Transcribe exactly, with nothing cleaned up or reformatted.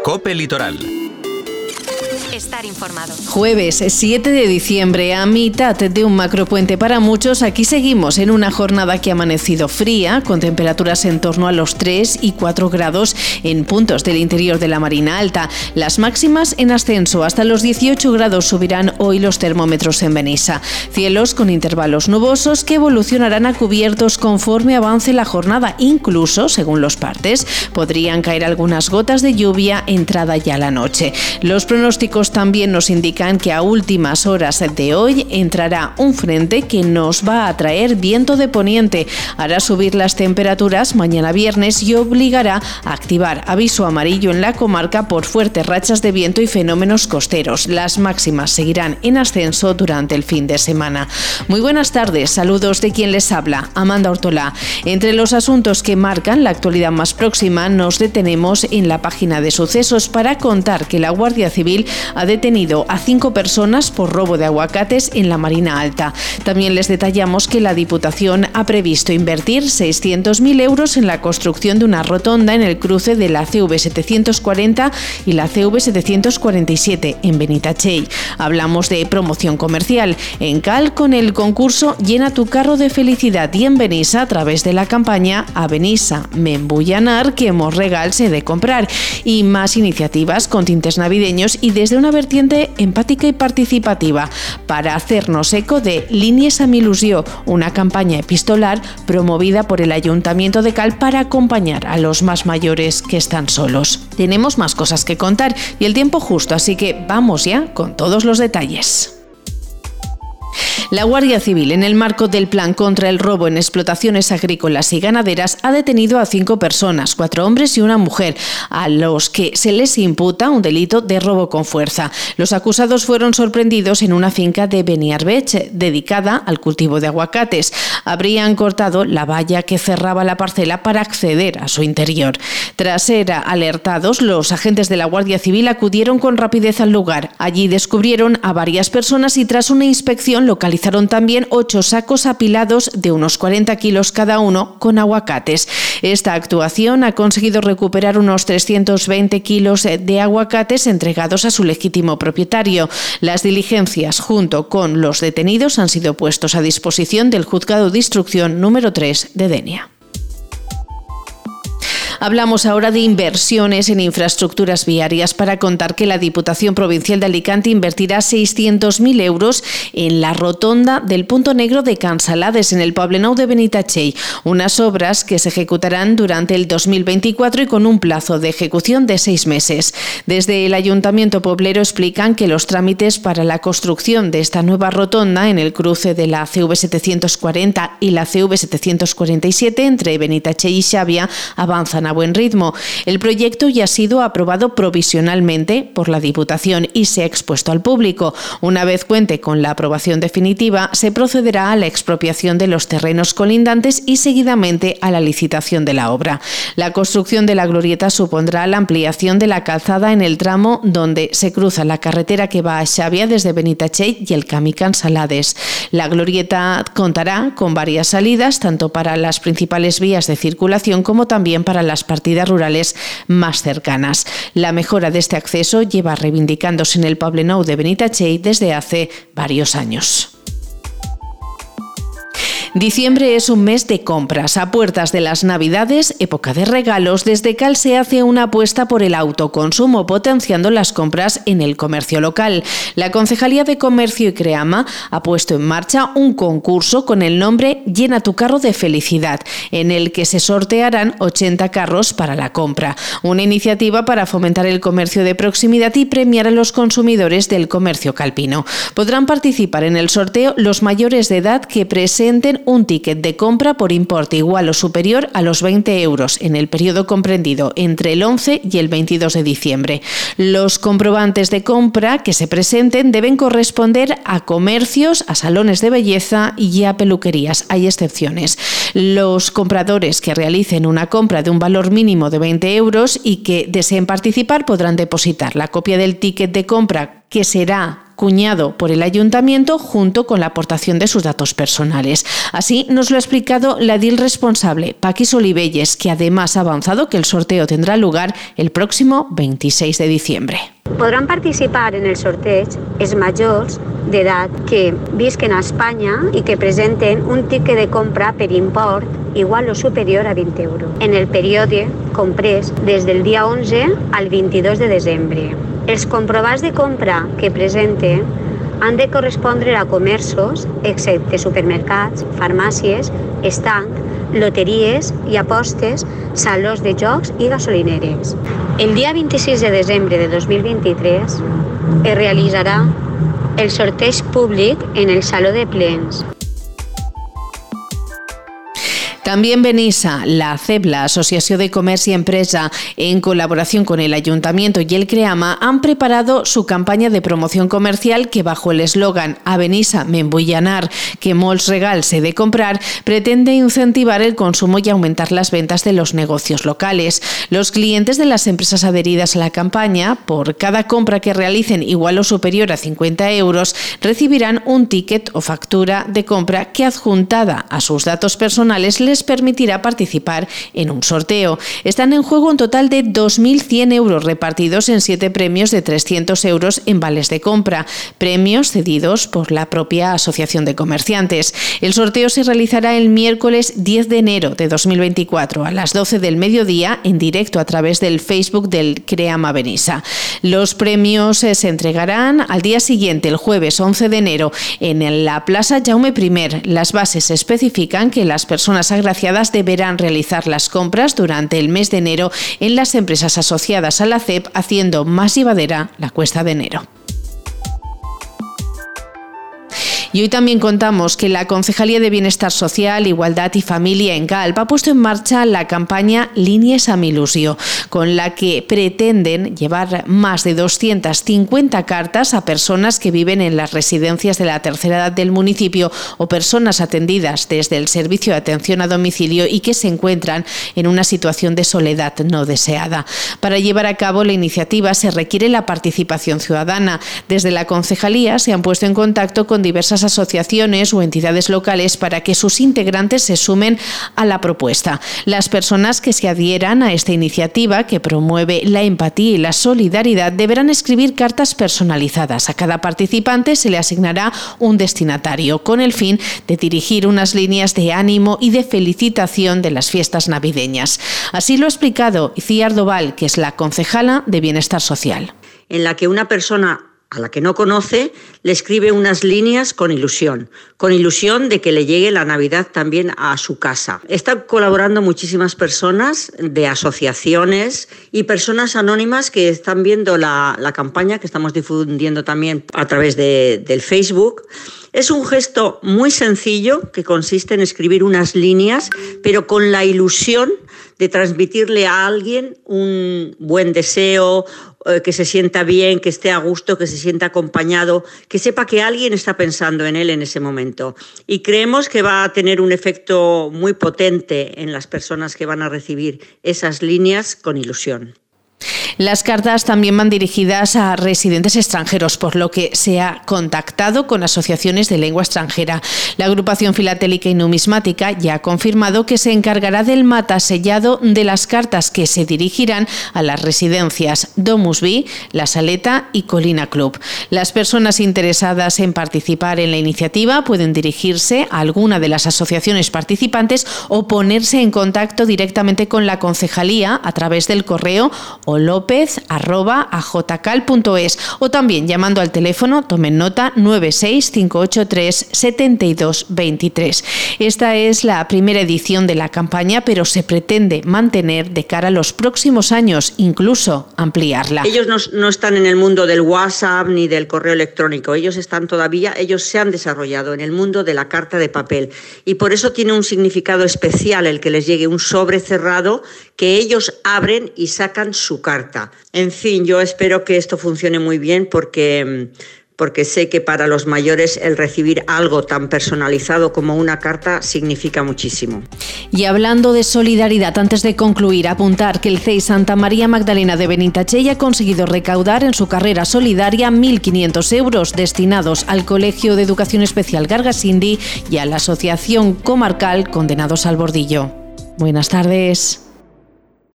COPE Litoral. Estar informado. Jueves siete de diciembre, a mitad de un macropuente para muchos, aquí seguimos en una jornada que ha amanecido fría, con temperaturas en torno a los tres y cuatro grados en puntos del interior de la Marina Alta. Las máximas en ascenso, hasta los dieciocho grados subirán hoy los termómetros en Benissa. Cielos con intervalos nubosos que evolucionarán a cubiertos conforme avance la jornada. Incluso, según los partes, podrían caer algunas gotas de lluvia entrada ya la noche. Los pronósticos también nos indican que a últimas horas de hoy entrará un frente que nos va a traer viento de poniente, hará subir las temperaturas mañana viernes y obligará a activar aviso amarillo en la comarca por fuertes rachas de viento y fenómenos costeros. Las máximas seguirán en ascenso durante el fin de semana. Muy buenas tardes, saludos de quien les habla, Amanda Ortolá. Entre los asuntos que marcan la actualidad más próxima, nos detenemos en la página de sucesos para contar que la Guardia Civil ha detenido a cinco personas por robo de aguacates en la Marina Alta. También les detallamos que la Diputación ha previsto invertir seiscientos mil euros en la construcción de una rotonda en el cruce de la C V setecientos cuarenta y la C V setecientos cuarenta y siete en Benitatxell. Hablamos de promoción comercial en Cal con el concurso Llena tu carro de felicidad y en Benissa a través de la campaña A Benissa m'embullanar que mos regals he de comprar y más iniciativas con tintes navideños y desde una vertiente empática y participativa para hacernos eco de Línies amb il·lusió, una campaña epistolar promovida por el Ayuntamiento de Cal para acompañar a los más mayores que están solos. Tenemos más cosas que contar y el tiempo justo, así que vamos ya con todos los detalles. La Guardia Civil, en el marco del Plan contra el robo en explotaciones agrícolas y ganaderas, ha detenido a cinco personas, cuatro hombres y una mujer, a los que se les imputa un delito de robo con fuerza. Los acusados fueron sorprendidos en una finca de Beniarbeig, dedicada al cultivo de aguacates. Habrían cortado la valla que cerraba la parcela para acceder a su interior. Tras ser alertados, los agentes de la Guardia Civil acudieron con rapidez al lugar. Allí descubrieron a varias personas y tras una inspección localizaron también ocho sacos apilados de unos cuarenta kilos cada uno con aguacates. Esta actuación ha conseguido recuperar unos trescientos veinte kilos de aguacates entregados a su legítimo propietario. Las diligencias junto con los detenidos han sido puestos a disposición del Juzgado de Instrucción número tres de Denia. Hablamos ahora de inversiones en infraestructuras viarias para contar que la Diputación Provincial de Alicante invertirá seiscientos mil euros en la rotonda del Punto Negro de Can Salades en el Poblenou de Benitatxell, unas obras que se ejecutarán durante el dos mil veinticuatro y con un plazo de ejecución de seis meses. Desde el Ayuntamiento Poblero explican que los trámites para la construcción de esta nueva rotonda en el cruce de la C V setecientos cuarenta y la C V setecientos cuarenta y siete entre Benitatxell y Xàbia avanzan a buen ritmo. El proyecto ya ha sido aprobado provisionalmente por la Diputación y se ha expuesto al público. Una vez cuente con la aprobación definitiva, se procederá a la expropiación de los terrenos colindantes y seguidamente a la licitación de la obra. La construcción de la glorieta supondrá la ampliación de la calzada en el tramo donde se cruza la carretera que va a Xàbia desde Benitatxell y el Camí Can Salades. La glorieta contará con varias salidas, tanto para las principales vías de circulación como también para las partidas rurales más cercanas. La mejora de este acceso lleva reivindicándose en el Poblenou de Benitatxell desde hace varios años. Diciembre es un mes de compras. A puertas de las Navidades, época de regalos, desde Cal se hace una apuesta por el autoconsumo, potenciando las compras en el comercio local. La Concejalía de Comercio y Creama ha puesto en marcha un concurso con el nombre Llena tu carro de felicidad, en el que se sortearán ochenta carros para la compra. Una iniciativa para fomentar el comercio de proximidad y premiar a los consumidores del comercio calpino. Podrán participar en el sorteo los mayores de edad que presenten un ticket de compra por importe igual o superior a los veinte euros en el periodo comprendido entre el once y el veintidós de diciembre. Los comprobantes de compra que se presenten deben corresponder a comercios, a salones de belleza y a peluquerías. Hay excepciones. Los compradores que realicen una compra de un valor mínimo de veinte euros y que deseen participar podrán depositar la copia del ticket de compra que será acuñado por el ayuntamiento junto con la aportación de sus datos personales. Así nos lo ha explicado la edil responsable, Paquis Olivelles, que además ha avanzado que el sorteo tendrá lugar el próximo veintiséis de diciembre. Podran participar en el sorteig els majors d'edat que visquen a Espanya i que presenten un tiquet de compra per import igual o superior a vint euros en el període comprès des del dia onze al vint-i-dos de desembre. Els comprovats de compra que presenten han de correspondre a comerços, excepte supermercats, farmàcies, estanc, loteries i apostes, salons de jocs i gasolineres. El dia vint-i-sis de desembre de dos mil vint-i-tres es realitzarà el sorteig públic en el Saló de Plens. También Benissa, la A C E P, la Asociación de Comercio y Empresa, en colaboración con el Ayuntamiento y el CREAMA, han preparado su campaña de promoción comercial que, bajo el eslogan "A Benissa me'n vull anar, que molts regals he de comprar", pretende incentivar el consumo y aumentar las ventas de los negocios locales. Los clientes de las empresas adheridas a la campaña, por cada compra que realicen igual o superior a cincuenta euros, recibirán un ticket o factura de compra que, adjuntada a sus datos personales, les permitirá participar en un sorteo. Están en juego un total de dos mil cien euros repartidos en siete premios de trescientos euros en vales de compra, premios cedidos por la propia Asociación de Comerciantes. El sorteo se realizará el miércoles diez de enero de dos mil veinticuatro a las doce del mediodía en directo a través del Facebook del CREAMA Benissa. Los premios se entregarán al día siguiente, el jueves once de enero, en la Plaza Jaume primer. Las bases especifican que las personas agraciadas deberán realizar las compras durante el mes de enero en las empresas asociadas a la A C E P, haciendo más llevadera la cuesta de enero. Y hoy también contamos que la Concejalía de Bienestar Social, Igualdad y Familia en Calp ha puesto en marcha la campaña Línies amb il·lusió, con la que pretenden llevar más de doscientas cincuenta cartas a personas que viven en las residencias de la tercera edad del municipio o personas atendidas desde el servicio de atención a domicilio y que se encuentran en una situación de soledad no deseada. Para llevar a cabo la iniciativa se requiere la participación ciudadana. Desde la Concejalía se han puesto en contacto con diversas asociaciones o entidades locales para que sus integrantes se sumen a la propuesta. Las personas que se adhieran a esta iniciativa, que promueve la empatía y la solidaridad, deberán escribir cartas personalizadas. A cada participante se le asignará un destinatario, con el fin de dirigir unas líneas de ánimo y de felicitación de las fiestas navideñas. Así lo ha explicado Iciar Doval, que es la concejala de Bienestar Social. En la que una persona a la que no conoce, le escribe unas líneas con ilusión, con ilusión de que le llegue la Navidad también a su casa. Están colaborando muchísimas personas de asociaciones y personas anónimas que están viendo la, la campaña que estamos difundiendo también a través de, del Facebook. Es un gesto muy sencillo que consiste en escribir unas líneas, pero con la ilusión de transmitirle a alguien un buen deseo, que se sienta bien, que esté a gusto, que se sienta acompañado, que sepa que alguien está pensando en él en ese momento. Y creemos que va a tener un efecto muy potente en las personas que van a recibir esas líneas con ilusión. Las cartas también van dirigidas a residentes extranjeros, por lo que se ha contactado con asociaciones de lengua extranjera. La agrupación filatélica y numismática ya ha confirmado que se encargará del matasellado de las cartas que se dirigirán a las residencias Domus Vi, La Saleta y Colina Club. Las personas interesadas en participar en la iniciativa pueden dirigirse a alguna de las asociaciones participantes o ponerse en contacto directamente con la concejalía a través del correo olopez arroba ajcal punto es o también llamando al teléfono, tomen nota, nueve seis cinco ocho tres siete dos dos tres. Esta es la primera edición de la campaña, pero se pretende mantener de cara a los próximos años, incluso ampliarla. Ellos no, no están en el mundo del WhatsApp ni del correo electrónico, ellos están todavía, ellos se han desarrollado en el mundo de la carta de papel y por eso tiene un significado especial el que les llegue un sobre cerrado que ellos abren y sacan su carta. En fin, yo espero que esto funcione muy bien porque, porque sé que para los mayores el recibir algo tan personalizado como una carta significa muchísimo. Y hablando de solidaridad, antes de concluir, apuntar que el C E I Santa María Magdalena de Benintachell ha conseguido recaudar en su carrera solidaria mil quinientos euros destinados al Colegio de Educación Especial Gargasindi y a la Asociación Comarcal Condenados al Bordillo. Buenas tardes.